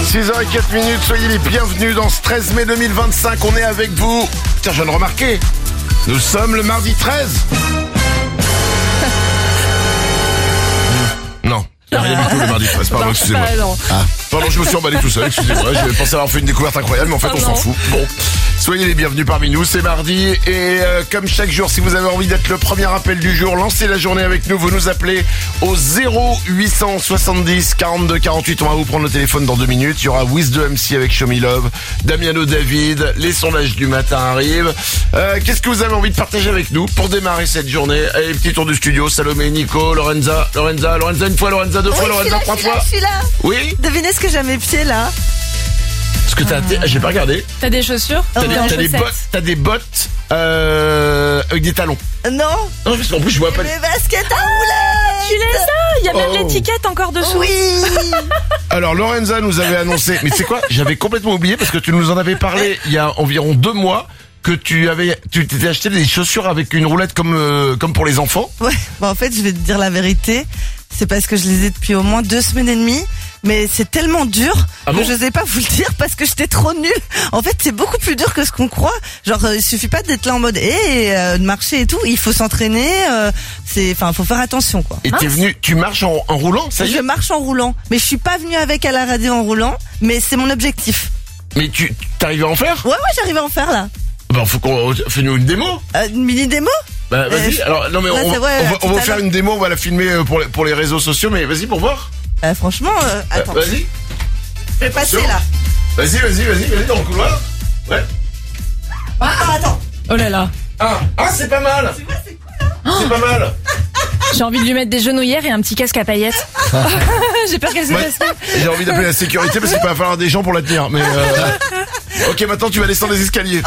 6h04, soyez les bienvenus dans ce 13 mai 2025, on est avec vous. Tiens, je viens de remarquer, nous sommes le mardi 13. Non, il n'y a rien du tout le mardi 13, pardon, excusez-moi. Pardon, je me suis emballé tout seul, excusez-moi, j'ai pensé avoir fait une découverte incroyable, mais en fait on s'en fout. Bon, soyez les bienvenus parmi nous, c'est mardi, et comme chaque jour, si vous avez envie d'être le premier appel du jour, lancez la journée avec nous, vous nous appelez au 0870 42 48, on va vous prendre le téléphone dans 2 minutes, il y aura Wiz de MC avec Show Me Love, Damiano David, les sondages du matin arrivent. Qu'est-ce que vous avez envie de partager avec nous pour démarrer cette journée? Allez, petit tour du studio, Salomé, Nico, Lorenza une fois, Lorenza deux fois, Lorenza 3 fois. Je suis là. Oui. Devinez ce que j'ai à mes pieds là. Ce que t'as, j'ai pas regardé. T'as des chaussures? T'as des bottes avec des talons. Non. Non, parce qu'en plus je vois pas. Mes baskets à roulettes. Tu les as? Il y a même l'étiquette encore dessous. Oui. Alors Lorenza nous avait annoncé, mais tu sais quoi? J'avais complètement oublié parce que tu nous en avais parlé il y a environ 2 mois. Que tu t'étais acheté des chaussures avec une roulette comme pour les enfants. Ouais. En fait, je vais te dire la vérité. C'est parce que je les ai depuis au moins 2 semaines et demie. Mais c'est tellement dur que je n'osais pas vous le dire parce que j'étais trop nulle. En fait, c'est beaucoup plus dur que ce qu'on croit. Genre, il suffit pas d'être là en mode de marcher et tout. Il faut s'entraîner. Faut faire attention, quoi. Et t'es venu, tu marches en roulant, ça y est? Je marche en roulant, mais je suis pas venue avec à la radio en roulant. Mais c'est mon objectif. Mais t'arrives à en faire? Ouais, j'arrive à en faire là. Bah, faut qu'on fais-nous une démo. Une mini démo? Bah, vas-y. Alors, non, mais on va faire une démo, on va la filmer pour les réseaux sociaux, mais vas-y pour voir. Franchement, attends. Vas-y. Je vais passer là. Vas-y, dans le couloir. Ouais. Attends. Oh là là. C'est pas mal. Tu vois, c'est cool, hein? C'est pas mal. J'ai envie de lui mettre des genouillères et un petit casque à paillettes. J'ai peur qu'elle se fasse. J'ai envie d'appeler la sécurité parce qu'il va falloir des gens pour la tenir. Mais ok, maintenant tu vas descendre les escaliers.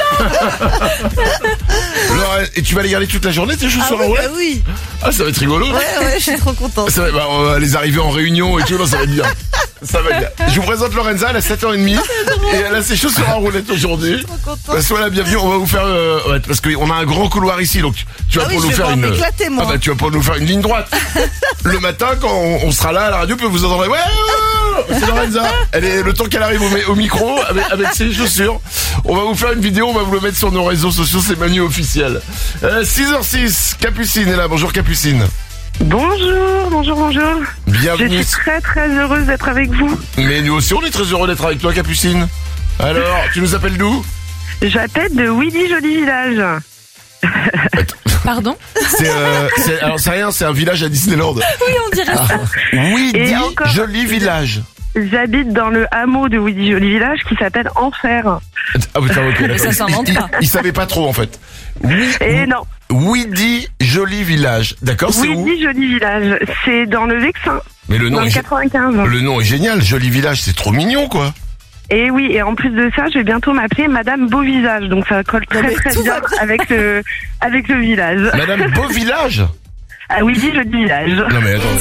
Alors, et tu vas les garder toute la journée tes chaussures en roulette? Oui. Ça va être rigolo. Ouais, je suis trop contente. On va les arriver en réunion et tout, ça va être bien. Ça va être bien. Je vous présente Lorenza, elle a 7h30 et elle a ses chaussures en roulette aujourd'hui. Trop contente. Sois la bienvenue, on va vous faire parce qu'on a un grand couloir ici, donc tu vas nous faire une. Tu vas pas nous faire une ligne droite. Le matin quand on sera là à la radio, vous entendrez c'est Lorenza. Elle est le temps qu'elle arrive au micro avec ses chaussures. On va vous faire une vidéo, on va vous le mettre sur nos réseaux sociaux, c'est Manu officiel. 6h06, Capucine est là. Bonjour Capucine. Bonjour. Bienvenue. Je suis très heureuse d'être avec vous. Mais nous aussi on est très heureux d'être avec toi Capucine. Alors, tu nous appelles d'où? J'appelle de Ouidy Joli Village. Pardon? Alors c'est rien, c'est un village à Disneyland. Oui, on dirait ça. Ouidy Joli Village. J'habite dans le hameau de Ouidy Joli Village qui s'appelle Enfer. Putain, ok. Mais ça s'invente pas. Il savait pas trop en fait. Non. Ouidy Joli Village. D'accord, c'est où? Ouidy Joli Village, c'est dans le Vexin. Mais le nom dans le 95. Le nom est génial, Joli Village, c'est trop mignon quoi. Et oui, et en plus de ça, je vais bientôt m'appeler Madame Beau Visage, donc ça colle très bien avec le village. Madame Beau Village? Ah oui, Joli Village. Non mais attends.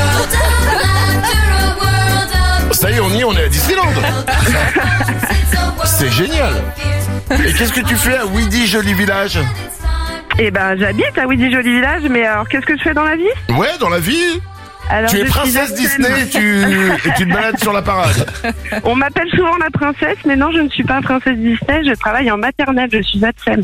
Ça y est, on est à Disneyland. C'est génial. Et qu'est-ce que tu fais à Ouidy Joli Village? Eh ben, j'habite à Ouidy Joli Village, mais alors qu'est-ce que je fais dans la vie? Ouais, dans la vie. Alors, tu es princesse Disney et tu te balades sur la parade. On m'appelle souvent la princesse, mais non, je ne suis pas princesse Disney, je travaille en maternelle, je suis ATSEM.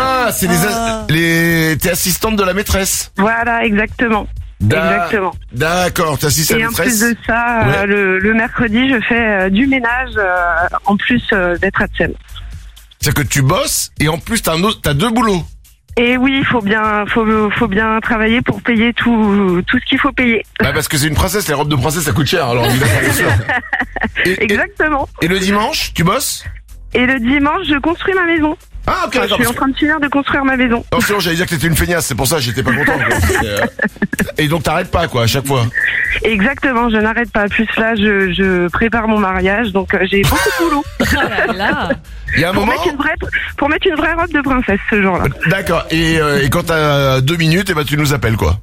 T'es assistante de la maîtresse. Voilà, exactement. Exactement. D'accord, t'es assistante de la maîtresse. Et en plus de ça, le mercredi, je fais du ménage, en plus d'être ATSEM. C'est-à-dire que tu bosses et en plus t'as 2 boulots. Et oui, il faut bien travailler pour payer tout ce qu'il faut payer. Parce que c'est une princesse, les robes de princesse ça coûte cher, alors évidemment, bien sûr. Exactement. Et le dimanche, tu bosses? Et le dimanche, je construis ma maison. Ah ok, d'accord. Je suis en train de finir de construire ma maison. Non, sinon j'allais dire que t'étais une feignasse, c'est pour ça que j'étais pas content. Et donc t'arrêtes pas quoi, à chaque fois? Exactement, je n'arrête pas. Plus là, je prépare mon mariage, donc j'ai beaucoup de boulot. Oh là là. Il y a un moment pour mettre une vraie robe de princesse ce jour-là. D'accord. Et quand t'as 2 minutes, tu nous appelles quoi?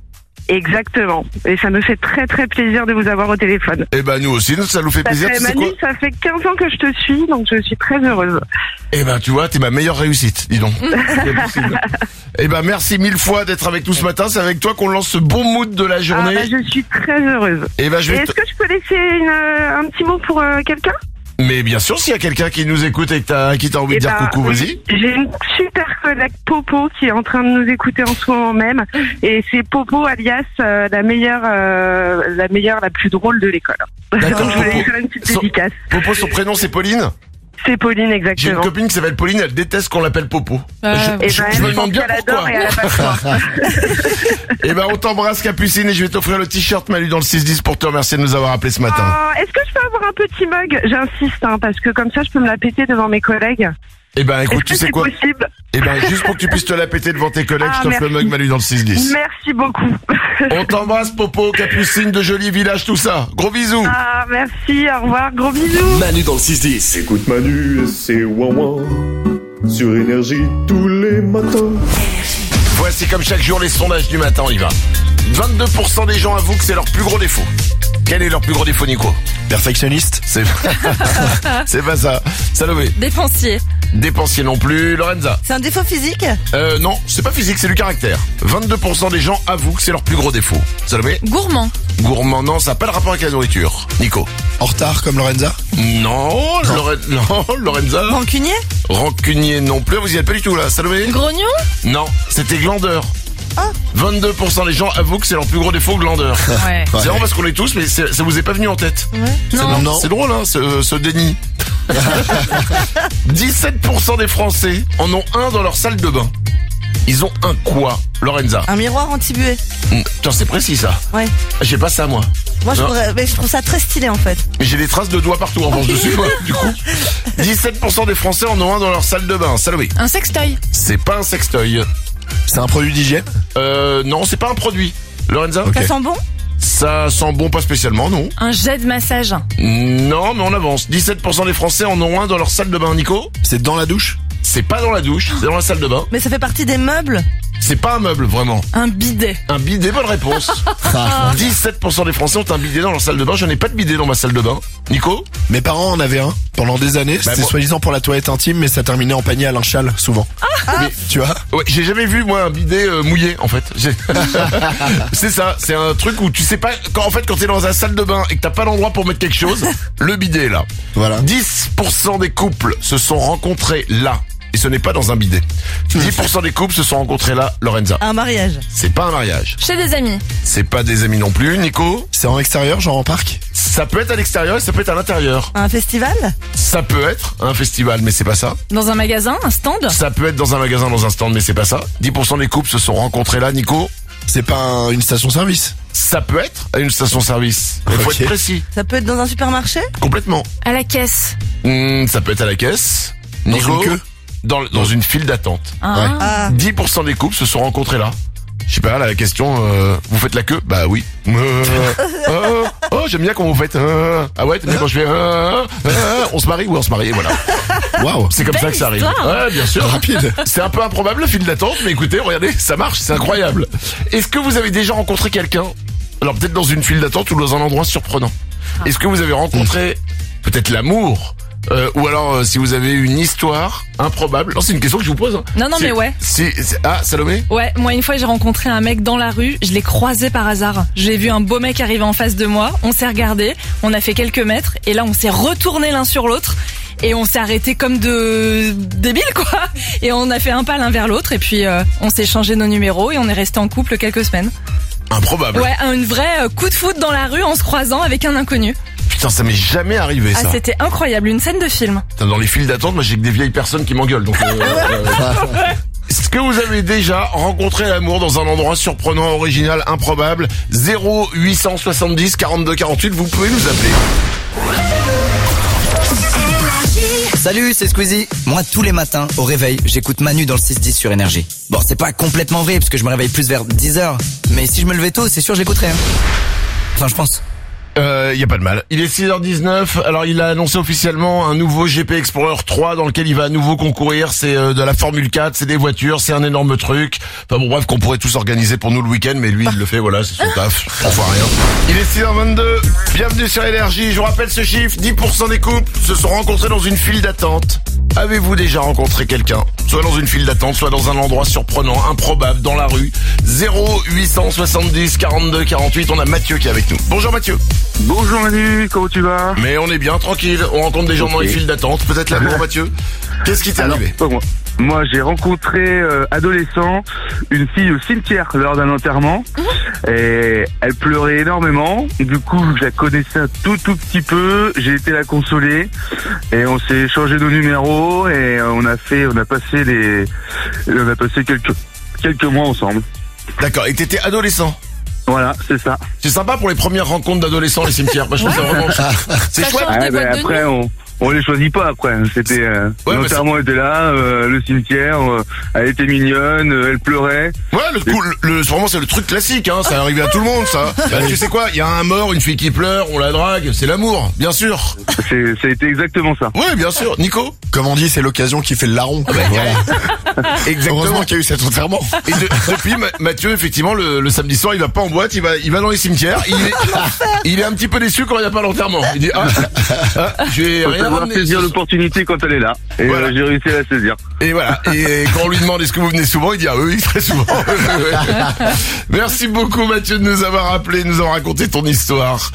Exactement. Et ça me fait très très plaisir de vous avoir au téléphone. Eh ben nous aussi, ça nous fait plaisir. Manu, ça fait 15 ans que je te suis, donc je suis très heureuse. Eh ben tu vois, t'es ma meilleure réussite, dis donc. Eh ben merci 1000 fois d'être avec nous ce matin. C'est avec toi qu'on lance ce bon mood de la journée. Je suis très heureuse. Eh ben est-ce que je peux laisser un petit mot pour quelqu'un? Mais bien sûr, s'il y a quelqu'un qui nous écoute et qui t'a envie de dire coucou, vas-y. J'ai une super collègue Popo qui est en train de nous écouter en ce moment même. Et c'est Popo alias la meilleure, la plus drôle de l'école. D'accord. Donc je voulais lui faire une petite dédicace. Popo, son prénom c'est Pauline? C'est Pauline, exactement. J'ai une copine qui s'appelle Pauline, elle déteste qu'on l'appelle Popo. Je me demande bien pourquoi. Et elle a pas le choix. Eh ben, on t'embrasse, Capucine, et je vais t'offrir le t-shirt Manu dans le 6-10 pour te remercier de nous avoir appelé ce matin. Est-ce que je peux avoir un petit mug? J'insiste, parce que comme ça, je peux me la péter devant mes collègues. Eh ben, écoute, tu sais quoi? Possible? Eh ben, juste pour que tu puisses te la péter devant tes collègues, je t'offre le mug Manu dans le 6-10. Merci beaucoup. On t'embrasse, Popo, Capucine, de Joli Village, tout ça. Gros bisous. Merci, au revoir, gros bisous. Manu dans le 6-10. Écoute Manu et c'est ouin sur Énergie tous les matins. Voici comme chaque jour les sondages du matin, on y va. 22% des gens avouent que c'est leur plus gros défaut. Quel est leur plus gros défaut, Nico? Perfectionniste. C'est pas ça. Salomé. Dépensier non plus. Lorenza. C'est un défaut physique? Non, c'est pas physique, c'est du caractère. 22% des gens avouent que c'est leur plus gros défaut. Salomé. Gourmand, non, ça n'a pas de rapport avec la nourriture. Nico. En retard comme Lorenza. Non, Lorenza. Rancunier non plus, vous y êtes pas du tout là. Salomé. grognon, Non, c'était glandeur. 22% des gens avouent que c'est leur plus gros défaut, glandeur. ouais. C'est vraiment parce qu'on est tous, mais ça vous est pas venu en tête. Non. C'est drôle, hein, ce déni. 17% des Français en ont un dans leur salle de bain. Ils ont un quoi, Lorenza? Un miroir anti-buée. Putain, c'est précis ça. Ouais. J'ai pas ça, moi. Moi, je trouve ça très stylé en fait. Mais j'ai des traces de doigts partout en revanche dessus, moi, du coup. 17% des Français en ont un dans leur salle de bain. Salomé. un sextoy, C'est pas un sextoy. C'est un produit d'hygiène. Non, c'est pas un produit. Lorenza? Ça sent bon? Ça sent bon, pas spécialement, non. un jet de massage, Non, mais on avance. 17% des Français en ont un dans leur salle de bain. Nico? C'est dans la douche. C'est pas dans la douche, c'est dans la salle de bain. Mais ça fait partie des meubles? C'est pas un meuble, vraiment. un bidet, Un bidet, bonne réponse. 17% des Français ont un bidet dans leur salle de bain. Je n'ai pas de bidet dans ma salle de bain. Nico? Mes parents en avaient un pendant des années. C'était moi- soi-disant pour la toilette intime, mais ça terminait en panier à linge-sale souvent. Mais, tu vois. Ouais, j'ai jamais vu, moi, un bidet mouillé, en fait. C'est ça, c'est un truc où tu sais pas, quand t'es dans la salle de bain et que t'as pas d'endroit pour mettre quelque chose, le bidet est là. Voilà. 10% des couples se sont rencontrés là. Et ce n'est pas dans un bidet. 10% des couples se sont rencontrés là, Lorenza. Un mariage. C'est pas un mariage. chez des amis, C'est pas des amis non plus, Nico. C'est en extérieur, genre en parc. Ça peut être à l'extérieur et ça peut être à l'intérieur. Un festival? Ça peut être un festival, mais c'est pas ça. dans un magasin, un stand, Ça peut être dans un magasin, dans un stand, mais c'est pas ça. 10% des couples se sont rencontrés là, Nico. C'est pas une station-service. Ça peut être à une station-service. Il faut Ok. être précis. Ça peut être dans un supermarché? Complètement. à la caisse, Ça peut être à la caisse. Dans Nico, une queue. dans une file d'attente. Ah. 10% des couples se sont rencontrés là. Je sais pas, la question, vous faites la queue? Bah oui. J'aime bien quand vous faites. Ah ouais, t'aimes bien quand je fais. On se marie? Oui, on se marie, voilà. Waouh. C'est comme ça que ça arrive. histoire. Ouais, bien sûr. Rapide. C'est un peu improbable, la file d'attente, mais écoutez, regardez, ça marche, c'est incroyable. Est-ce que vous avez déjà rencontré quelqu'un? Alors peut-être dans une file d'attente ou dans un endroit surprenant. Est-ce que vous avez rencontré peut-être l'amour? Ou alors si vous avez une histoire improbable. Non, c'est une question que je vous pose. Hein. Non, mais ouais. Ah, Salomé? Ouais, moi une fois j'ai rencontré un mec dans la rue, je l'ai croisé par hasard. J'ai vu un beau mec arriver en face de moi, on s'est regardé, on a fait quelques mètres et là on s'est retourné l'un sur l'autre et on s'est arrêté comme de débiles quoi. Et on a fait un pas l'un vers l'autre et puis on s'est changé nos numéros et on est resté en couple quelques semaines. Improbable. Ouais, un vrai coup de foot dans la rue en se croisant avec un inconnu. Putain, ça m'est jamais arrivé ça. Ah, c'était incroyable, une scène de film. Putain, dans les files d'attente, moi j'ai que des vieilles personnes qui m'engueulent. Donc, est-ce que vous avez déjà rencontré l'amour dans un endroit surprenant, original, improbable? 0870 42 48, vous pouvez nous appeler. Salut, c'est Squeezie. Moi, tous les matins, au réveil, j'écoute Manu dans le 6-10 sur Énergie. Bon, c'est pas complètement vrai, parce que je me réveille plus vers 10h. Mais si je me levais tôt, c'est sûr, j'écouterais. Enfin, je pense. y a pas de mal. Il est 6h19, alors il a annoncé officiellement un nouveau GP Explorer 3 dans lequel il va à nouveau concourir. C'est de la Formule 4, c'est des voitures, c'est un énorme truc. Enfin bon, bref, qu'on pourrait tous organiser pour nous le week-end, mais lui il le fait, voilà, c'est son taf. On voit rien. Il est 6h22, bienvenue sur Énergie. Je vous rappelle ce chiffre, 10% des couples se sont rencontrés dans une file d'attente. Avez-vous déjà rencontré quelqu'un, soit dans une file d'attente, soit dans un endroit surprenant, improbable, dans la rue? 0870 42 48, on a Mathieu qui est avec nous. Bonjour Mathieu. Bonjour Manu, comment tu vas? Mais on est bien, tranquille, on rencontre des gens dans les files d'attente, peut-être l'amour Mathieu. Qu'est-ce qui t'est arrivé? Moi j'ai rencontré adolescent une fille au cimetière lors d'un enterrement et elle pleurait énormément. Du coup je la connaissais un tout petit peu, j'ai été la consoler et on s'est échangé nos numéros et on a passé quelques mois ensemble. D'accord, et t'étais adolescent? Voilà, c'est ça. C'est sympa pour les premières rencontres d'adolescents les cimetières. Bah, je trouve ça vraiment c'est chouette. Après on les choisit pas après. C'était l'enterrement était là, le cimetière, elle était mignonne, elle pleurait. Ouais, vraiment c'est le truc classique, hein. Ça arrive à tout le monde, ça. Bah, tu sais quoi, il y a un mort, une fille qui pleure, on la drague, c'est l'amour, bien sûr. Ça a été exactement ça. Ouais, bien sûr. Nico, comme on dit, c'est l'occasion qui fait le larron. Voilà. Exactement. Heureusement qu'il y a eu cet enterrement. Et depuis, Mathieu, effectivement, le samedi soir, il va pas en boîte, il va dans les cimetières. Il est un petit peu déçu quand il n'y a pas l'enterrement. Il dit je vais rien ramener. Saisir l'opportunité quand elle est là. Et voilà. J'ai réussi à la saisir. Et voilà. Et quand on lui demande est-ce que vous venez souvent, il dit oui, très souvent. Merci beaucoup Mathieu de nous avoir appelé, de nous avoir raconté ton histoire.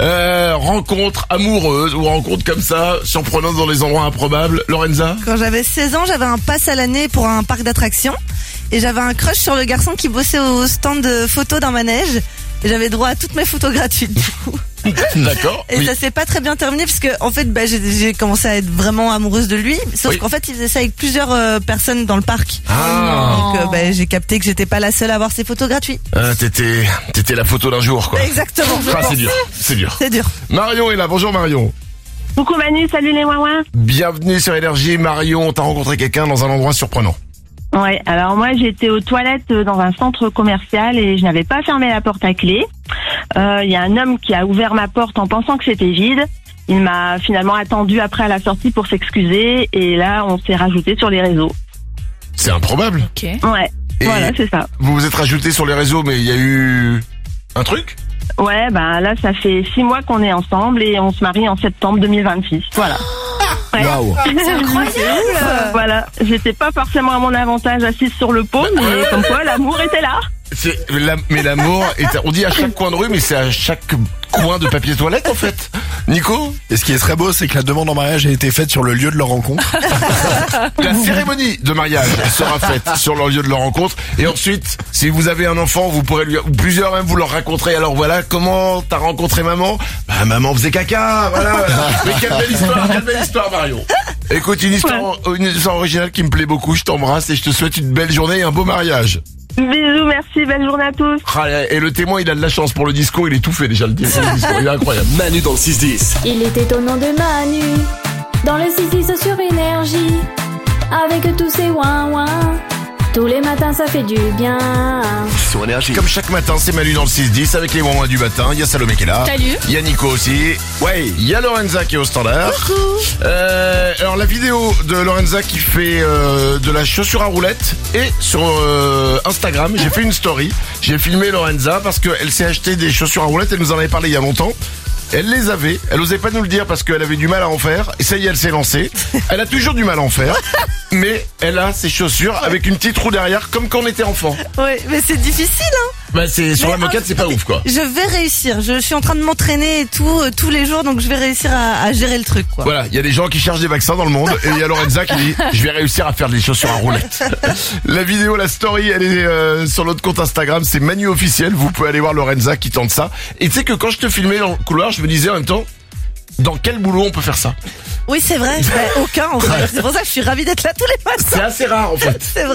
Rencontre amoureuse ou rencontre comme ça, surprenante dans les endroits improbables. Lorenza? Quand j'avais 16 ans, j'avais un pass à l'année pour un parc d'attractions. Et j'avais un crush sur le garçon qui bossait au stand de photos d'un manège. Et j'avais droit à toutes mes photos gratuites du coup. D'accord. Et ça s'est pas très bien terminé parce que en fait j'ai commencé à être vraiment amoureuse de lui, sauf qu'en fait il faisait ça avec plusieurs personnes dans le parc. Donc j'ai capté que j'étais pas la seule à avoir ses photos gratuites. T'étais la photo d'un jour quoi. Exactement. C'est dur. Marion est là. Bonjour Marion. Coucou Manu, salut les ouin-ouin. Bienvenue sur Énergie. Marion, t'as rencontré quelqu'un dans un endroit surprenant? Ouais, alors moi j'étais aux toilettes dans un centre commercial et je n'avais pas fermé la porte à clé. Il y a un homme qui a ouvert ma porte en pensant que c'était vide. Il m'a finalement attendu après à la sortie pour s'excuser et là on s'est rajouté sur les réseaux. C'est improbable. Ok. Ouais, voilà, c'est ça. Vous vous êtes rajouté sur les réseaux, mais il y a eu un truc? Ouais, là ça fait 6 mois qu'on est ensemble et on se marie en septembre 2026. Voilà. Waouh. C'est incroyable. Voilà, j'étais pas forcément à mon avantage assise sur le pot, mais comme quoi l'amour était là. Mais l'amour, on dit à chaque coin de rue, mais c'est à chaque coin de papier toilette en fait. Nico? Et ce qui est très beau, c'est que la demande en mariage a été faite sur le lieu de leur rencontre. La cérémonie de mariage sera faite sur leur lieu de leur rencontre. Et ensuite, si vous avez un enfant, vous pourrez ou plusieurs même, vous leur raconterez. Alors voilà, comment t'as rencontré maman? Maman faisait caca, voilà. Mais quelle belle histoire Marion. Écoute, une histoire originale qui me plaît beaucoup. Je t'embrasse et je te souhaite une belle journée et un beau mariage. Bisous, merci, belle journée à tous. Et le témoin, il a de la chance pour le disco, il est tout fait déjà le disco, il est incroyable. Manu dans le 6-10. Il était au nom de Manu, dans le 6-10 sur Énergie, avec tous ses ouin-ouin. Tous les matins ça fait du bien. Sur Énergie. Comme chaque matin, c'est Manu dans le 6-10 avec les ouin-ouin du matin. Il y a Salomé qui est là. Salut. Il y a Nico aussi. Ouais. Il y a Lorenza qui est au standard. Coucou. Alors la vidéo de Lorenza qui fait de la chaussure à roulettes et sur Instagram, j'ai fait une story. J'ai filmé Lorenza parce qu'elle s'est acheté des chaussures à roulettes. Elle nous en avait parlé il y a longtemps. Elle les avait, elle osait pas nous le dire parce qu'elle avait du mal à en faire. Et ça y est, elle s'est lancée. Elle a toujours du mal à en faire. Mais elle a ses chaussures avec une petite roue derrière comme quand on était enfant. Ouais, mais c'est difficile c'est sur la moquette, c'est pas ouf quoi. Je vais réussir, je suis en train de m'entraîner et tout tous les jours, donc je vais réussir à gérer le truc quoi. Voilà, il y a des gens qui cherchent des vaccins dans le monde et il y a Lorenza qui dit je vais réussir à faire des chaussures à roulettes. La vidéo, la story, elle est sur notre compte Instagram, c'est Manu officiel, vous pouvez aller voir Lorenza qui tente ça. Et tu sais que quand je te filmais dans le couloir, je me disais en même temps, dans quel boulot on peut faire ça? Oui, c'est vrai. Aucun, en fait. C'est pour ça que je suis ravie d'être là tous les matins. C'est assez rare, en fait. C'est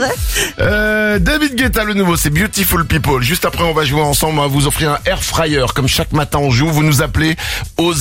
vrai. David Guetta, le nouveau, c'est Beautiful People. Juste après, on va jouer ensemble. On va vous offrir un air fryer. Comme chaque matin, on joue. Vous nous appelez au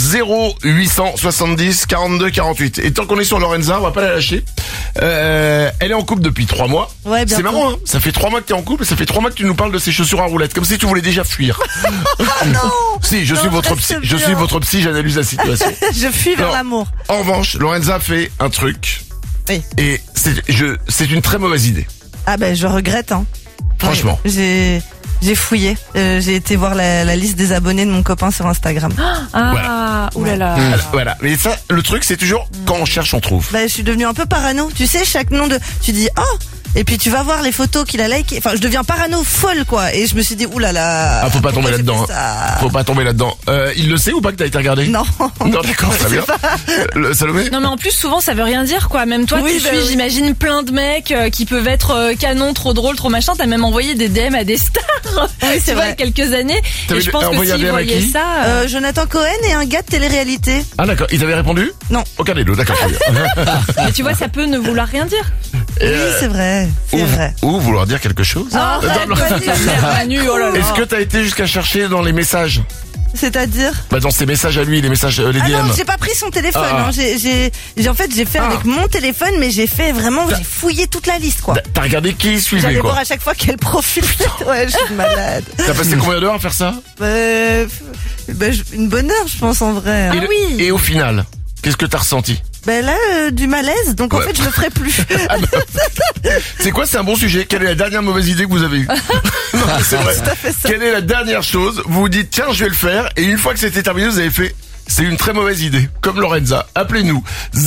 0870 42 48. Et tant qu'on est sur Lorenza, on va pas la lâcher. Elle est en couple depuis 3 mois. Ouais, bien. C'est marrant, hein. Ça fait 3 mois que t'es en couple et ça fait 3 mois que tu nous parles de ces chaussures à roulettes. Comme si tu voulais déjà fuir. Oh non! Si, je suis votre psy. Je suis votre psy, j'analyse la situation. Je fuis vers l'amour. En revanche, Lorenza fait un truc. Oui. Et c'est une très mauvaise idée. Ah ben, je regrette, hein. Franchement. Ouais, j'ai fouillé. J'ai été voir la liste des abonnés de mon copain sur Instagram. Ah, oulala. Voilà. Mais ça, le truc, c'est toujours quand on cherche, on trouve. Bah, je suis devenue un peu parano. Tu sais, chaque nom tu dis, oh! Et puis tu vas voir les photos qu'il a likées. Enfin, je deviens parano folle, quoi. Et je me suis dit, oulala. Ah, faut pas tomber là-dedans. Faut pas tomber là-dedans. Il le sait ou pas que t'as été regardé? Non. Non, d'accord, très bien. Salomé? Non, mais en plus, souvent, ça veut rien dire, quoi. Même toi, tu suis, j'imagine, plein de mecs qui peuvent être canons, trop drôles, trop machin. T'as même envoyé des DM à des stars. Oui, c'est vrai. Il y a quelques années. Et je pense que s'ils voyaient ça... Jonathan Cohen et un gars de télé-réalité. Ah, d'accord. Ils t'avaient répondu? Non. Aucun des deux, d'accord. Mais tu vois, ça peut ne vouloir rien dire. Oui, c'est vrai. C'est vrai. Ou vouloir dire quelque chose. Est-ce que t'as été jusqu'à chercher dans les messages? C'est-à-dire? Dans ses messages à lui, les messages, les DM. Ah non, j'ai pas pris son téléphone. Hein. J'ai fait avec mon téléphone, mais j'ai fouillé toute la liste, quoi. T'as regardé qui il suivait, J'allais quoi. voir à chaque fois quel profil. Ouais, je suis malade. T'as passé combien d'heures à faire ça? Une bonne heure, je pense, en vrai. Et au final, qu'est-ce que t'as ressenti? Du malaise, donc en fait je le ferai plus. C'est quoi, c'est un bon sujet. Quelle est la dernière mauvaise idée que vous avez eue? Non, c'est vrai. Quelle est la dernière chose? Vous vous dites, tiens, je vais le faire, et une fois que c'était terminé, vous avez fait, c'est une très mauvaise idée. Comme Lorenza. Appelez-nous.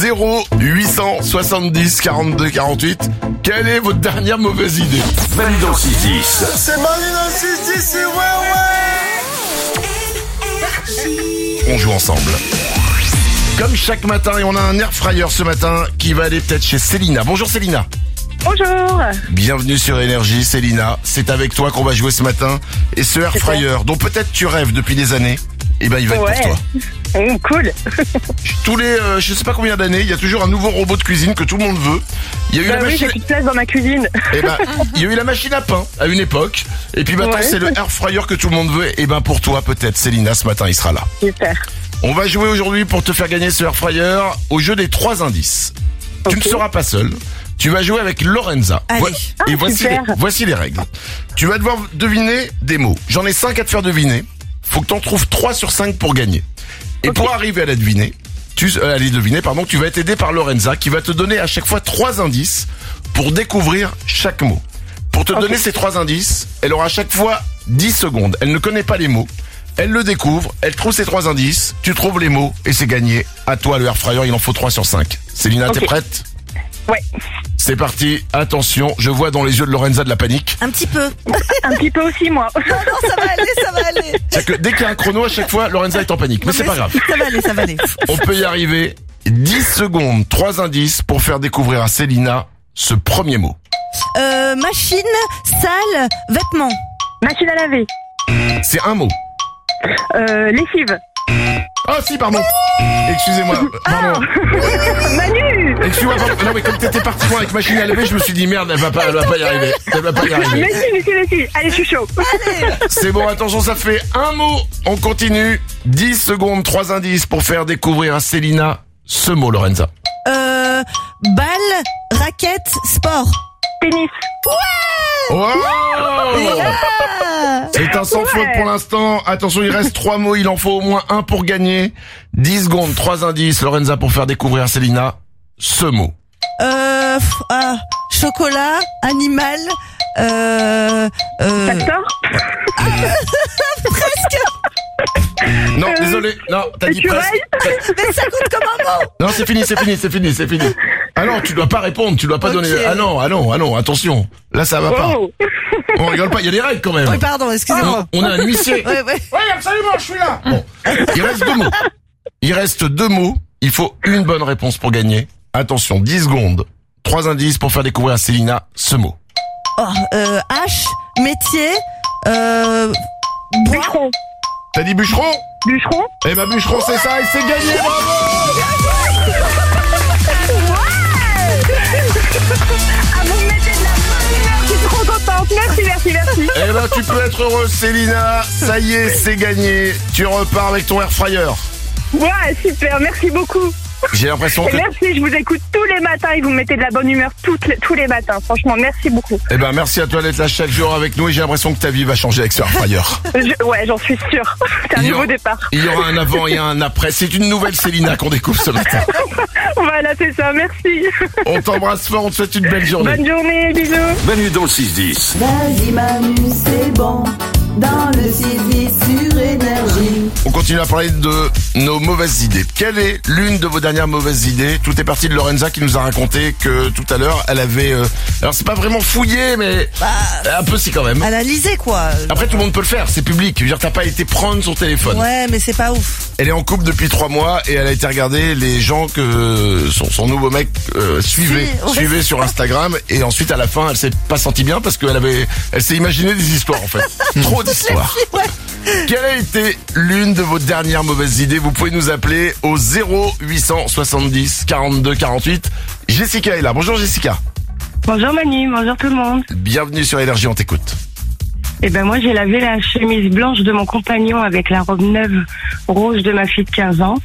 0870 42 48. Quelle est votre dernière mauvaise idée? Manu dans le 6-10. C'est Manu dans le 6-10, c'est ouais. On joue ensemble. Comme chaque matin, et on a un air fryer ce matin qui va aller peut-être chez Célina. Bonjour Célina. Bonjour. Bienvenue sur Énergie, Célina. C'est avec toi qu'on va jouer ce matin. Et ce air fryer dont peut-être tu rêves depuis des années, il va être pour toi. Cool. Tous les, je sais pas combien d'années, il y a toujours un nouveau robot de cuisine que tout le monde veut. Il y a eu la machine. J'ai plus de place dans ma cuisine. Il y a eu la machine à pain à une époque. Et puis maintenant c'est le air fryer que tout le monde veut. Et pour toi peut-être, Célina, ce matin il sera là. Super. On va jouer aujourd'hui pour te faire gagner ce air fryer au jeu des 3 indices. Tu ne seras pas seul. Tu vas jouer avec Lorenza. Et voici les règles. Tu vas devoir deviner des mots. J'en ai 5 à te faire deviner. Faut que tu en trouves 3 sur 5 pour gagner. Et pour arriver à les deviner, tu vas être aidé par Lorenza qui va te donner à chaque fois 3 indices pour découvrir chaque mot. Pour te donner ces 3 indices, elle aura à chaque fois 10 secondes. Elle ne connaît pas les mots. Elle le découvre, elle trouve ses 3 indices, tu trouves les mots et c'est gagné. À toi le air fryer, il en faut 3 sur 5. Célina, t'es prête? Ouais. C'est parti, attention, je vois dans les yeux de Lorenza de la panique. Un petit peu. Un petit peu aussi, moi. Non, ça va aller. C'est que dès qu'il y a un chrono, à chaque fois, Lorenza est en panique. Mais c'est pas grave. Ça va aller. On peut y arriver. 10 secondes, 3 indices pour faire découvrir à Célina ce premier mot. Machine, salle, vêtements. Machine à laver. C'est un mot. Lessive. Ah si, pardon. Excusez-moi. Pardon. Manu. Excuse-moi, pardon. Non mais comme t'étais parti loin avec machine à laver, je me suis dit merde, elle va pas y arriver. Mais si. Allez, je suis chaud. C'est bon, attention, ça fait un mot. On continue. 10 secondes, 3 indices pour faire découvrir à Célina ce mot, Lorenza. Balle, raquette, sport. Tennis. Oh c'est un sans faute pour l'instant. Attention, il reste 3 mots, il en faut au moins un pour gagner. 10 secondes, 3 indices, Lorenza, pour faire découvrir à Célina ce mot. Chocolat, animal, Castor. Presque. Non, désolé, non, t'as dit presque. Mais ça compte comme un mot. Non, c'est fini. Ah non, tu dois pas répondre, tu dois pas donner. Ah non, attention. Là, ça va pas. On rigole pas, il y a des règles quand même. Oui, pardon, excusez-moi. On a un huissier. Oui, absolument, je suis là. Bon, il reste 2 mots. Il faut une bonne réponse pour gagner. Attention, 10 secondes. 3 indices pour faire découvrir à Célina ce mot. Hache, métier, Bûcheron. T'as dit bûcheron? Bûcheron. Eh ben bûcheron, c'est ça et c'est gagné, bravo. Vous me mettez de la bonne humeur, je suis trop contente. Merci. Eh ben tu peux être heureuse, Célina. Ça y est, c'est gagné. Tu repars avec ton air fryer. Ouais, super, merci beaucoup. J'ai l'impression que... Merci, je vous écoute tous les matins et vous me mettez de la bonne humeur tous les matins. Franchement, merci beaucoup. Eh ben, merci à toi d'être là chaque jour avec nous et j'ai l'impression que ta vie va changer avec ce Airfryer. Ouais, j'en suis sûre. C'est un nouveau départ. Il y aura un avant et un après. C'est une nouvelle Célina qu'on découvre ce matin. Voilà, c'est ça, merci. On t'embrasse fort, on te souhaite une belle journée. Bonne journée, bisous. Manu dans le 6-10. Vas-y Manu, c'est bon. Dans le 6-10 sur Énergie. On continue à parler de nos mauvaises idées. Quelle est l'une de vos dernières mauvaises idées? Tout est parti de Lorenza qui nous a raconté que tout à l'heure, elle avait... alors c'est pas vraiment fouillé, mais un peu si quand même. Elle a lisé quoi. Après tout le monde peut le faire, c'est public. Je veux dire, t'as pas été prendre son téléphone. Ouais, mais c'est pas ouf. Elle est en couple depuis 3 mois et elle a été regarder les gens que son nouveau mec suivait sur Instagram et ensuite à la fin elle s'est pas sentie bien parce elle s'est imaginé des histoires en fait. Trop d'histoires. Quelle a été l'une de vos dernières mauvaises idées? Vous pouvez nous appeler au 0870 42 48. Jessica est là. Bonjour Jessica. Bonjour Manu, bonjour tout le monde. Bienvenue sur Énergie, on t'écoute. Eh ben moi j'ai lavé la chemise blanche de mon compagnon avec la robe neuve rose de ma fille de 15 ans.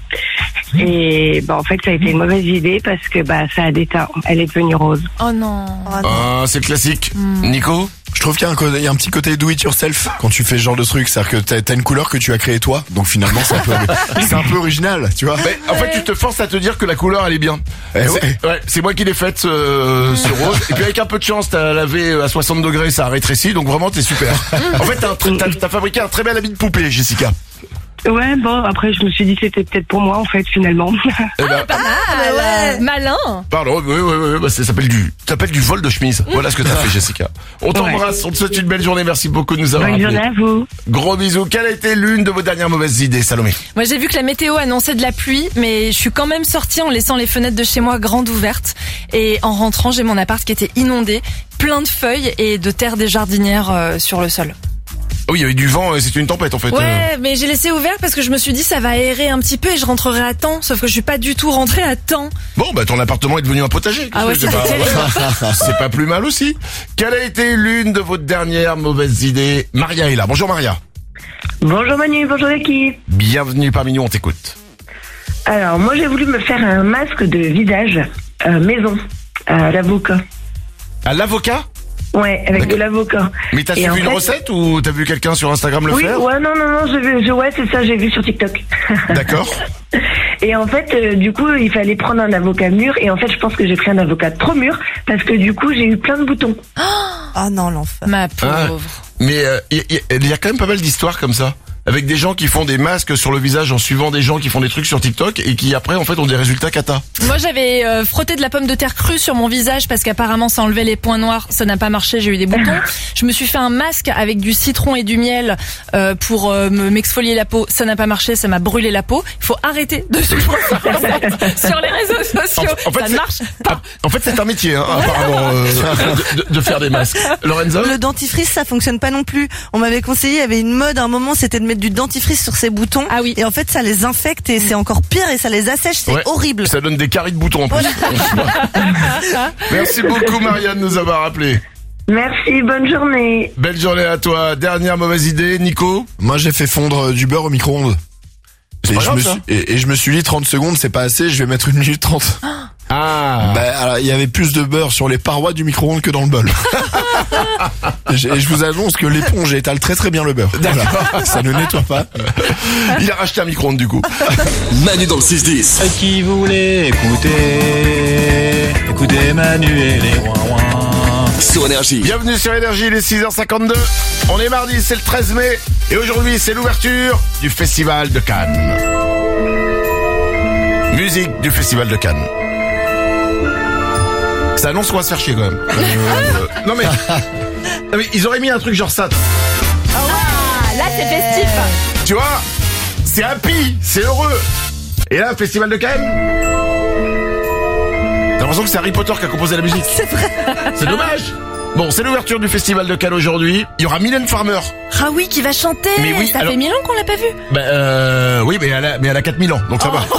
Et en fait ça a été une mauvaise idée parce que ça a déteint. Elle est devenue rose. Oh non. Ah, c'est le classique. Nico? Je trouve qu'il y a un petit côté do it yourself quand tu fais ce genre de truc, c'est-à-dire que t'as une couleur que tu as créée toi, donc finalement c'est un peu original, tu vois. Mais en fait tu te forces à te dire que la couleur elle est bien. C'est moi qui l'ai faite ce rose. Et puis avec un peu de chance t'as lavé à 60 degrés, ça a rétréci, donc vraiment t'es super. En fait t'as fabriqué un très bel habit de poupée, Jessica. Ouais, après je me suis dit que c'était peut-être pour moi en fait finalement. Pas mal, malin. Pardon, oui, ça s'appelle du vol de chemise. Voilà ce que t'as fait Jessica. On t'embrasse, on te souhaite une belle journée, merci beaucoup de nous avoir appelés. Bonne journée à vous. Gros bisous. Quelle a été l'une de vos dernières mauvaises idées, Salomé? Moi j'ai vu que la météo annonçait de la pluie, mais je suis quand même sortie en laissant les fenêtres de chez moi grandes ouvertes. Et en rentrant, j'ai mon appart qui était inondé, plein de feuilles et de terre des jardinières sur le sol. Oh, il y avait du vent, c'était une tempête en fait. Ouais, mais j'ai laissé ouvert parce que je me suis dit ça va aérer un petit peu et je rentrerai à temps. Sauf que je suis pas du tout rentrée à temps. Bon, ton appartement est devenu un potager. Ah ouais, c'est pas plus mal aussi. Quelle a été l'une de vos dernières mauvaises idées? Maria est là. Bonjour Maria. Bonjour Manu, bonjour l'équipe. Bienvenue parmi nous, on t'écoute. Alors moi j'ai voulu me faire un masque de visage maison à l'avocat. À l'avocat? Ouais, avec de l'avocat. Mais t'as suivi une recette ou t'as vu quelqu'un sur Instagram le faire? Ouais, non, c'est ça, j'ai vu sur TikTok. D'accord. Et en fait, du coup, il fallait prendre un avocat mûr et en fait, je pense que j'ai pris un avocat trop mûr parce que du coup, j'ai eu plein de boutons. Ah non, l'enfer. Ma pauvre. Mais il y a quand même pas mal d'histoires comme ça. Avec des gens qui font des masques sur le visage en suivant des gens qui font des trucs sur TikTok et qui après en fait ont des résultats cata. Moi j'avais frotté de la pomme de terre crue sur mon visage parce qu'apparemment ça enlevait les points noirs, ça n'a pas marché, j'ai eu des boutons. Je me suis fait un masque avec du citron et du miel pour m'exfolier la peau, ça n'a pas marché, ça m'a brûlé la peau. Il faut arrêter de suivre sur les réseaux sociaux, en fait, ça ne marche pas. En fait c'est un métier apparemment de faire des masques. Lorenzo? Le dentifrice ça fonctionne pas non plus. On m'avait conseillé, il y avait une mode à un moment, c'était de mettre du dentifrice sur ses boutons. Ah oui. Et en fait, ça les infecte et c'est encore pire et ça les assèche, c'est horrible. Ça donne des caries de boutons en plus. Merci beaucoup Marianne de nous avoir appelés. Merci, bonne journée. Belle journée à toi. Dernière mauvaise idée, Nico? Moi j'ai fait fondre du beurre au micro-ondes. Et je me suis dit 30 secondes c'est pas assez, je vais mettre 1 minute 30. Ah. Alors, il y avait plus de beurre sur les parois du micro-ondes que dans le bol. Et je vous annonce que l'éponge étale très très bien le beurre. Voilà. Ça ne nettoie pas. Il a racheté un micro-ondes du coup. Manu dans le 6-10. Qui voulait écouter Manu et les ouin-ouin. Sur Énergie. Bienvenue sur Énergie, il est 6h52. On est mardi, c'est le 13 mai. Et aujourd'hui, c'est l'ouverture du Festival de Cannes. Musique du Festival de Cannes. Ça annonce qu'on va se faire chier quand même. Non mais ils auraient mis un truc genre ça. Ah, là c'est festif. Tu vois, c'est happy, c'est heureux. Et là, Festival de Cannes. T'as l'impression que c'est Harry Potter qui a composé la musique. C'est vrai. C'est dommage. Bon, c'est l'ouverture du Festival de Cannes aujourd'hui. Il y aura Mylène Farmer. Ah oui, qui va chanter. Mais oui, ça fait 1000 ans qu'on l'a pas vu. Oui, mais elle a 4000 ans, donc ça va.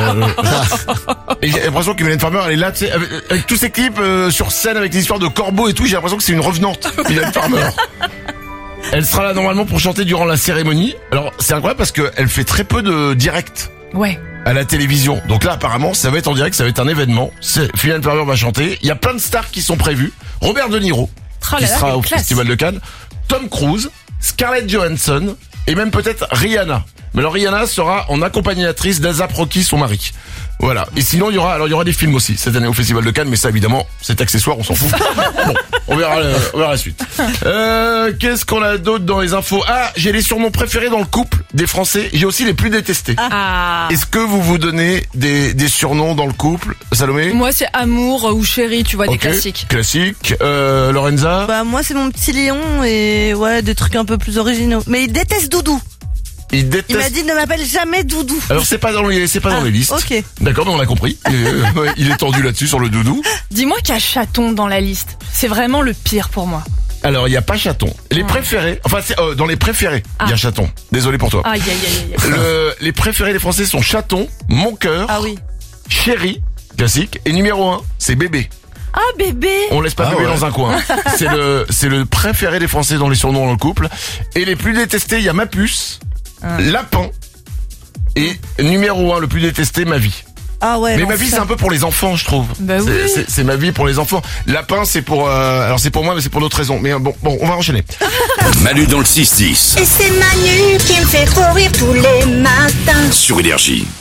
Et j'ai l'impression que Mylène Farmer, elle est là, tu sais, avec tous ces clips sur scène avec des histoires de corbeaux et tout. J'ai l'impression que c'est une revenante, Mylène Farmer. Elle sera là normalement pour chanter durant la cérémonie. Alors, c'est incroyable parce qu'elle fait très peu de direct. Ouais. à la télévision. Donc là, apparemment, ça va être en direct, ça va être un événement. Philine Ferber va chanter. Il y a plein de stars qui sont prévues. Robert De Niro, qui sera au Festival de Cannes. Tom Cruise, Scarlett Johansson et même peut-être Rihanna. Mais alors Rihanna sera en accompagnatrice d'A$AP Rocky, son mari. Voilà. Et sinon, il y aura des films aussi cette année au Festival de Cannes, mais ça, évidemment, c'est accessoire, on s'en fout. Bon, on verra la suite. Qu'est-ce qu'on a d'autre dans les infos? Ah, j'ai les surnoms préférés dans le couple des Français. J'ai aussi les plus détestés. Est-ce que vous donnez des surnoms dans le couple, Salomé? Moi, c'est amour ou chéri, tu vois, des classiques. Classique. Lorenza? Bah, moi, c'est mon petit lion et ouais, des trucs un peu plus originaux. Mais il déteste Doudou. Il m'a dit ne m'appelle jamais Doudou. Alors c'est pas dans les listes. Ok. D'accord, mais on a compris. Il est tendu là-dessus sur le Doudou. Dis-moi qu'il y a chaton dans la liste. C'est vraiment le pire pour moi. Alors il y a pas chaton. Les préférés, enfin c'est dans les préférés, il y a chaton. Désolé pour toi. Aïe. Les préférés des Français sont chaton, mon cœur, chéri, classique, et numéro 1, c'est bébé. Ah, bébé. On laisse pas bébé dans un coin. C'est le préféré des Français dans les surnoms dans le couple. Et les plus détestés, il y a ma puce. Lapin et numéro 1 le plus détesté, ma vie. Ah ouais. Mais ma vie c'est un peu pour les enfants, je trouve. Bah oui. C'est ma vie pour les enfants. Lapin c'est pour alors c'est pour moi mais c'est pour d'autres raisons. Mais bon on va enchaîner. Manu dans le 6-10. Et c'est Manu qui me fait courir tous les matins sur Énergie.